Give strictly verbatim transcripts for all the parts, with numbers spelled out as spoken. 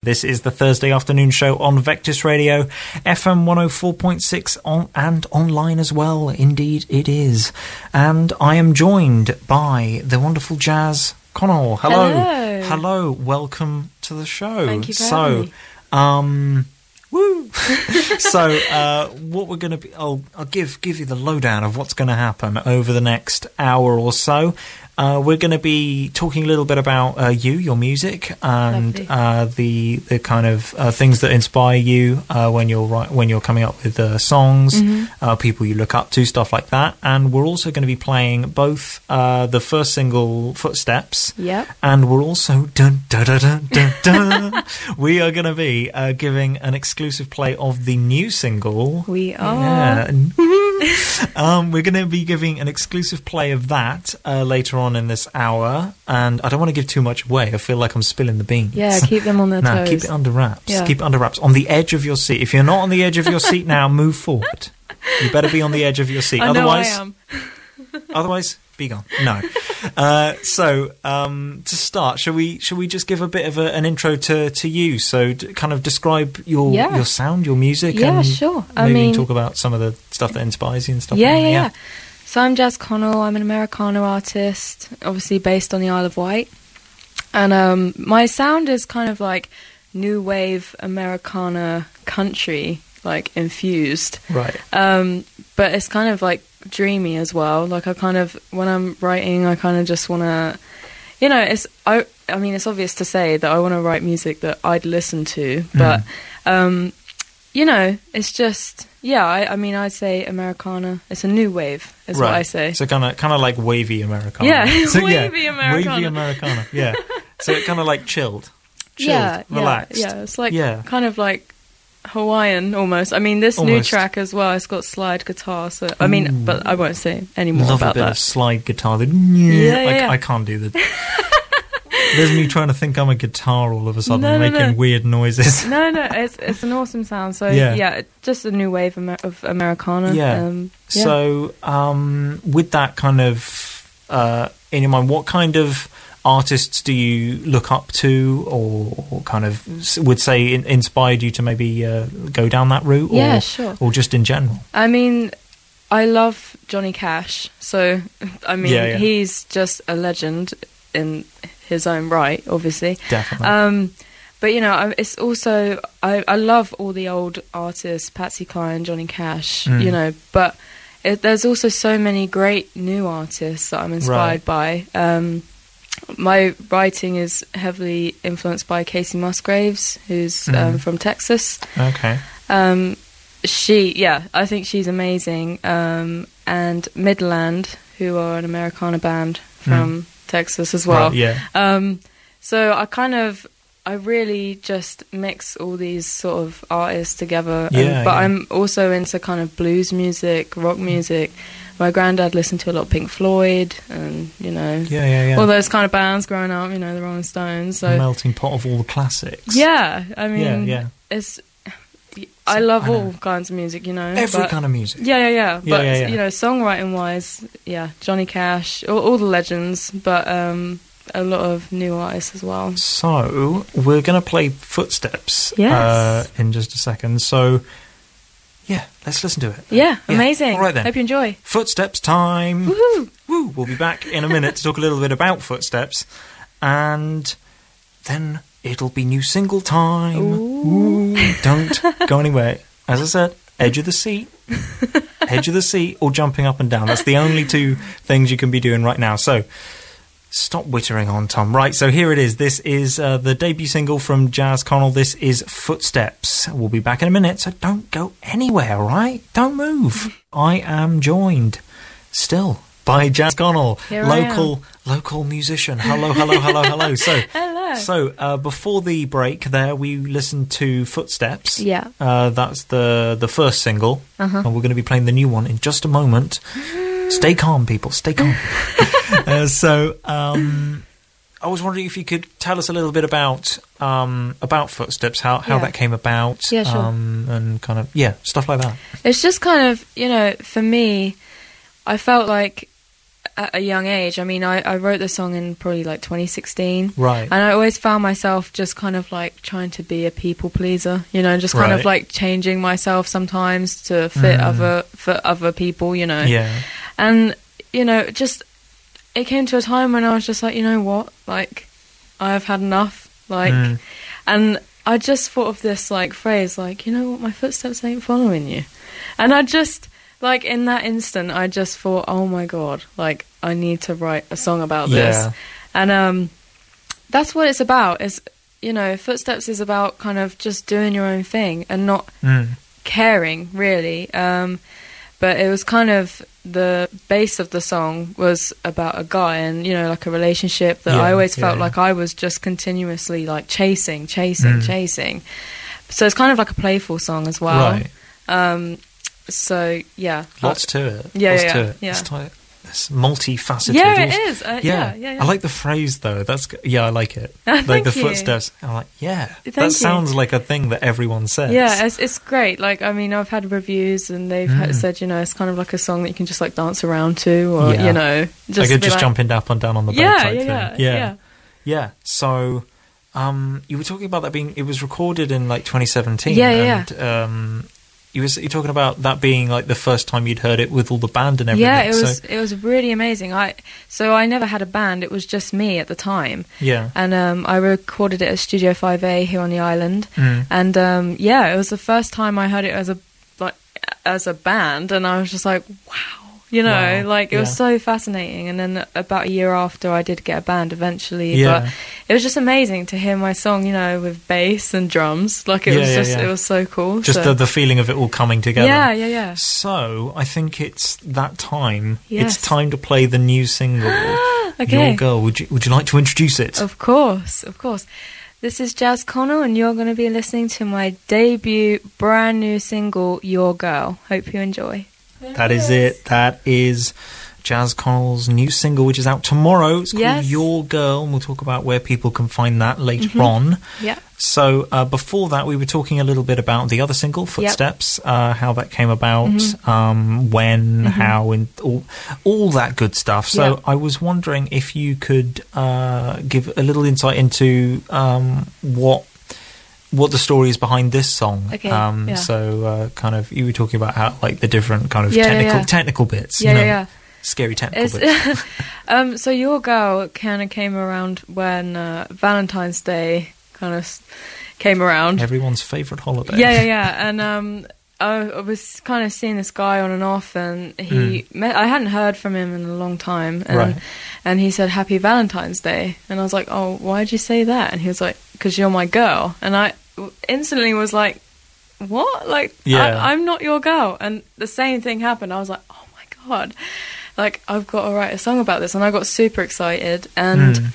This is the Thursday afternoon show on Vectis Radio, F M one oh four point six on, and online as well. Indeed it is. And I am joined by the wonderful Jazz Connell. Hello. Hello. Hello. Welcome to the show. Thank you for so, having me. Um, woo. so, uh, what we're going to be, I'll, I'll give, give you the lowdown of what's going to happen over the next hour or so. Uh, we're going to be talking a little bit about uh, you, your music, and uh, the the kind of uh, things that inspire you uh, when you're ri- when you're coming up with uh, songs, mm-hmm. uh, people you look up to, stuff like that. And we're also going to be playing both uh, the first single, "Footsteps," yep. and we're also dun dun dun dun dun. dun we are going to be uh, giving an exclusive play of the new single. We are. Yeah. um, we're going to be giving an exclusive play of that uh, later on in this hour, and I don't want to give too much away. I feel like I'm spilling the beans. Yeah, keep them on their no, toes. keep it under wraps. Yeah. Keep it under wraps. On the edge of your seat. If you're not on the edge of your seat now, move forward. You better be on the edge of your seat. I otherwise, know I am. otherwise, be gone. No. Uh, so, um, to start, shall we? Shall we just give a bit of a, an intro to, to you? So, d- kind of describe your yeah. your sound, your music. Yeah, and sure. I maybe mean, talk about some of the stuff that inspires you and stuff. Yeah, like that. yeah, yeah. So I'm Jazz Connell. I'm an Americana artist, obviously based on the Isle of Wight, and um, my sound is kind of like new wave Americana country, like infused. Right. Um, but it's kind of like dreamy as well. Like I kind of, when I'm writing, I kind of just want to, you know, it's I. I mean, it's obvious to say that I want to write music that I'd listen to, but mm. um, you know, it's just. Yeah, I, I mean, I'd say Americana. It's a new wave, is right. what I say. So kind of, kind of like wavy Americana. Yeah, so, wavy yeah, Americana. Wavy Americana. Yeah. So it kind of like chilled, chilled, yeah, relaxed. Yeah, yeah, it's like yeah. kind of like Hawaiian almost. I mean, this almost. new track as well. It's got slide guitar. So I mean, Ooh. but I won't say any more Love about a bit that. of slide guitar. The, yeah, I, yeah. I can't do the. There's me trying to think I'm a guitar all of a sudden, no, no, making no. weird noises. No, no, it's it's an awesome sound. So yeah, yeah just a new wave Amer- of Americana. Yeah. Um, yeah. So um, with that kind of uh, in your mind, what kind of artists do you look up to, or, or kind of would say in- inspired you to maybe uh, go down that route? Yeah, or, sure. Or just in general? I mean, I love Johnny Cash. So I mean, yeah, yeah. he's just a legend in his own right, obviously. Definitely. Um, but you know, it's also I, I love all the old artists, Patsy Cline, Johnny Cash. Mm. You know, but it, there's also so many great new artists that I'm inspired right. by. Um, my writing is heavily influenced by Casey Musgraves, who's mm. um, from Texas. Okay. Um, she, yeah, I think she's amazing. Um, and Midland, who are an Americana band from. Mm. Texas as well. Right, yeah. Um, so I kind of, I really just mix all these sort of artists together. Yeah, um, but yeah. I'm also into kind of blues music, rock music. My granddad listened to a lot of Pink Floyd and, you know, yeah, yeah, yeah. all those kind of bands growing up, you know, the Rolling Stones. So a melting pot of all the classics. Yeah, I mean, yeah, yeah. it's... I love I all kinds of music, you know. Every but, kind of music. Yeah, yeah, yeah. yeah but, yeah, yeah. you know, songwriting-wise, yeah, Johnny Cash, all, all the legends, but um, a lot of new artists as well. So, we're going to play Footsteps yes. uh, in just a second. So, yeah, let's listen to it. Yeah, yeah. amazing. All right then. Hope you enjoy. Footsteps time. Woohoo! Woo! We'll be back in a minute to talk a little bit about Footsteps. And then... it'll be new single time. Ooh. Ooh, don't go anywhere. As I said, edge of the seat. Edge of the seat or jumping up and down. That's the only two things you can be doing right now. So, stop wittering on, Tom. Right, so here it is. This is uh, the debut single from Jazz Connell. This is Footsteps. We'll be back in a minute, so don't go anywhere, all right? Don't move. I am joined still by Jazz Connell, Here I local am. local musician. Hello, hello, hello, hello. So, hello. So uh, before the break, there we listened to Footsteps. Yeah, uh, that's the the first single, uh-huh. and we're going to be playing the new one in just a moment. Stay calm, people. Stay calm. uh, so, um, I was wondering if you could tell us a little bit about um, about Footsteps, how how yeah. that came about, yeah, sure. um, and kind of yeah, stuff like that. It's just kind of, you know, for me, I felt like at a young age. I mean, I, I wrote the song in probably like twenty sixteen. Right. And I always found myself just kind of like trying to be a people pleaser, you know, just kind Right. of like changing myself sometimes to fit Mm. other for other people, you know. Yeah. And, you know, just it came to a time when I was just like, you know what, like I've had enough, like, Mm. and I just thought of this like phrase, like, you know what, my footsteps ain't following you. And I just, like, in that instant, I just thought, oh my God, like, I need to write a song about Yeah. this. And um, that's what it's about, is, you know, Footsteps is about kind of just doing your own thing and not Mm. caring, really. Um, but it was kind of, the base of the song was about a guy and, you know, like a relationship that Yeah, I always yeah, felt yeah. like I was just continuously, like, chasing, chasing, Mm. chasing. So it's kind of like a playful song as well. Right. Um, so, yeah. Lots to it. Yeah, Lots yeah, to it. yeah. It's, ti- it's multifaceted. Yeah, it also. is. Uh, yeah, yeah, yeah. I like the phrase though. That's g- yeah, I like it. Oh, like thank the you. footsteps. I'm like, yeah, Thank that you. sounds like a thing that everyone says. Yeah, it's, it's great. Like, I mean, I've had reviews and they've ha- Mm. said, you know, it's kind of like a song that you can just like dance around to, or Yeah. you know, just I could be just like, jumping up and down on the bed Yeah, type yeah, thing. yeah, yeah, yeah. Yeah. So, um, you were talking about that being. It was recorded in like twenty seventeen. Yeah, yeah, and, Um, you was you talking about that being like the first time you'd heard it with all the band and everything. Yeah, it so, was it was really amazing. I so I never had a band. It was just me at the time, Yeah. and um, I recorded it at Studio five A here on the island. Mm. And um, yeah, it was the first time I heard it as a like as a band, and I was just like, wow, you know, Wow, like it was yeah. so fascinating. And then about a year after, I did get a band eventually, Yeah. but it was just amazing to hear my song, you know, with bass and drums. Like it Yeah, was yeah, just yeah. it was so cool. Just so. the, the feeling of it all coming together. yeah, yeah, yeah. So I think it's that time. Yes. It's time to play the new single, Okay. Your Girl. Would you Would you like to introduce it? Of course, of course. This is Jazz Connell, and you're going to be listening to my debut brand new single, Your Girl. Hope you enjoy. That is it. That is Jazz Connell's new single, which is out tomorrow. It's called Yes. Your Girl, and we'll talk about where people can find that later on. Yeah. So uh, before that, we were talking a little bit about the other single, Footsteps, uh, how that came about, um, when, how, and all, all that good stuff. So Yeah. I was wondering if you could uh, give a little insight into um, what what the story is behind this song. Okay, Um, yeah. So uh, kind of, you were talking about how like the different kind of Yeah, yeah, technical yeah. technical bits. Yeah, you know, yeah, yeah. Scary technical It's, bits. um, so Your Girl kind of came around when uh, Valentine's Day kind of s- came around. Everyone's favourite holiday. Yeah, yeah, yeah. And um, I, I was kind of seeing this guy on and off, and he met, I hadn't heard from him in a long time. And, Right. and he said, Happy Valentine's Day. And I was like, oh, why'd you say that? And he was like, because you're my girl. And I instantly was like, what? Like, Yeah. I, I'm not your girl. And the same thing happened. I was like, oh my God. Like, I've got to write a song about this. And I got super excited. And Mm.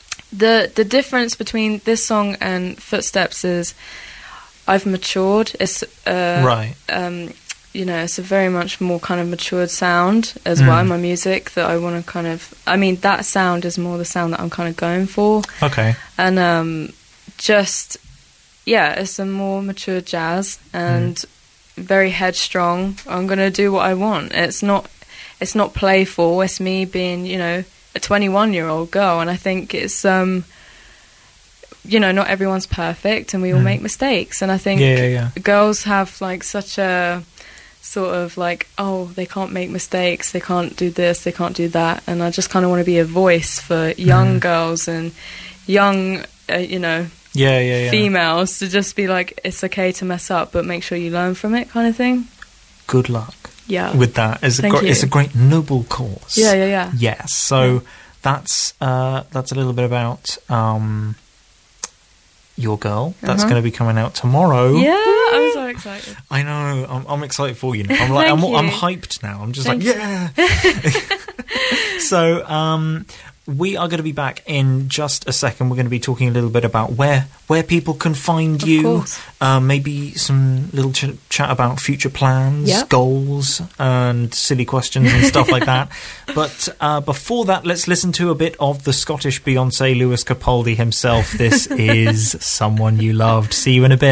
the the difference between this song and Footsteps is I've matured. It's uh, Right. um, you know, it's a very much more kind of matured sound as Mm. well in my music that I want to kind of. I mean, that sound is more the sound that I'm kind of going for, Okay. and um, just yeah, it's a more mature jazz and very headstrong. I'm gonna do what I want. It's not. It's not playful. It's me being, you know, a twenty-one-year-old girl, and I think it's, um, you know, not everyone's perfect, and we all Mm. make mistakes. And I think Yeah, yeah, yeah. girls have like such a sort of like, oh, they can't make mistakes, they can't do this, they can't do that, and I just kind of want to be a voice for young Mm. girls and young, uh, you know, Yeah, yeah, yeah. females to just be like, it's okay to mess up, but make sure you learn from it, kind of thing. Good luck Yeah. with that. It's a, Thank gr- you. it's a great noble cause. Yeah, yeah, yeah. Yes. So that's uh, that's a little bit about um, Your Girl. That's Uh-huh. going to be coming out tomorrow. Yeah, I'm so excited. I know. I'm, I'm excited for you now. I'm like, I'm, Thank I'm you. hyped now. I'm just Thank like, you. yeah. So um, we are going to be back in just a second. We're going to be talking a little bit about where where people can find Of you. course. Uh, maybe some little ch- chat about future plans, Yep. goals, and silly questions and stuff like that. But uh, before that, let's listen to a bit of the Scottish Beyonce, Lewis Capaldi himself. This is Someone You Loved. See you in a bit.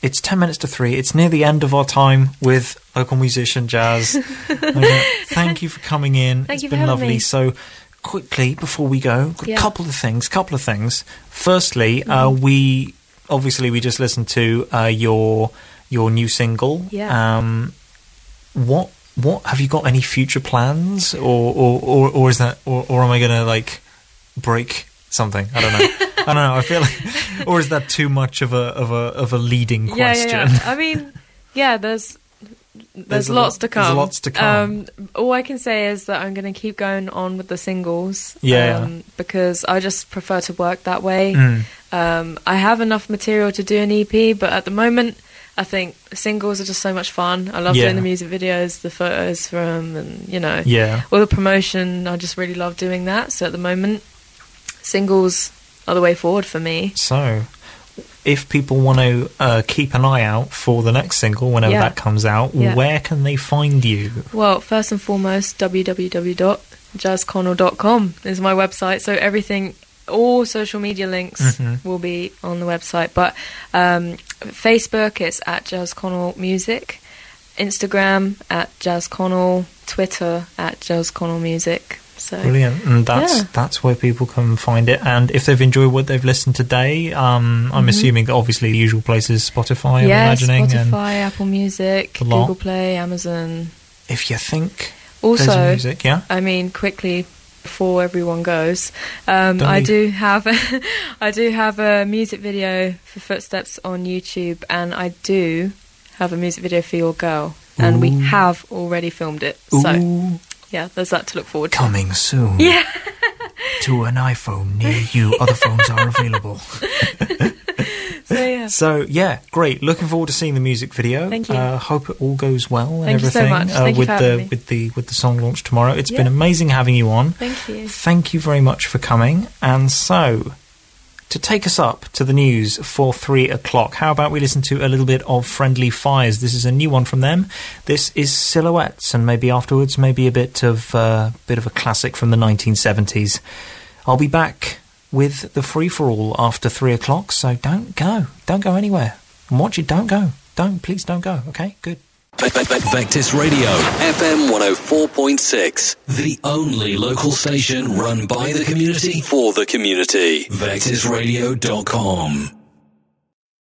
it's ten minutes to three. It's near the end of our time with Local Musician Jazz. Thank you for coming in. Thank it's you for been having lovely. me. So, quickly, before we go, a Yeah. couple of things, couple of things. Firstly, Mm-hmm. uh, we, obviously, we just listened to uh, your your new single. Yeah. Um, what, what, have you got any future plans? Or, or, or, or is that, or, or am I going to, like, break something? I don't know. I don't know. I feel like, or is that too much of a of a of a leading question? Yeah, yeah, yeah. I mean, yeah, there's there's, There's a lots lot- to come. there's lots to come. Um, all I can say is that I'm going to keep going on with the singles. Yeah. Um, because I just prefer to work that way. Mm. Um, I have enough material to do an E P, but at the moment, I think singles are just so much fun. I love Yeah. doing the music videos, the photos from, and you know, Yeah. all the promotion. I just really love doing that. So at the moment, singles are the way forward for me. So, if people want to uh, keep an eye out for the next single whenever Yeah. that comes out, Yeah. where can they find you? Well, first and foremost, w w w dot jazz connell dot com is my website. So everything, all social media links Mhm. will be on the website. But um, Facebook, it's at Jazz Connell Music. Instagram, at Jazz Connell. Twitter, at Jazz Connell Music. So Brilliant, and that's Yeah. that's where people can find it. And if they've enjoyed what they've listened today, um, I'm Mhm. assuming that obviously the usual places, Spotify, I'm yeah, imagining. And Spotify, Apple Music, The lot. Google Play, Amazon. if you think there's Also, music, yeah, I mean, quickly before everyone goes, um, Don't I leave. do have a, I do have a music video for Footsteps on YouTube, and I do have a music video for Your Girl, and we Ooh. have already filmed it. So Ooh, yeah, there's that to look forward to. coming soon. Yeah. To an iPhone near you. Other phones are available. So yeah. So yeah, great. Looking forward to seeing the music video. Thank you. Uh, hope it all goes well and Thank you so everything much. Uh, Thank you with for the having me. with the with the song launch tomorrow. It's Yeah. been amazing having you on. Thank you. Thank you very much for coming. And so, to take us up to the news for three o'clock, how about we listen to a little bit of Friendly Fires? This is a new one from them. This is Silhouettes, and maybe afterwards, maybe a bit of uh, bit of a classic from the nineteen seventies. I'll be back with the free for all after three o'clock. So don't go, don't go anywhere. And watch it. Don't go. Don't please don't go. Okay, good. Vectis Radio, F M one oh four point six. The only local station run by the community for the community. vectis radio dot com.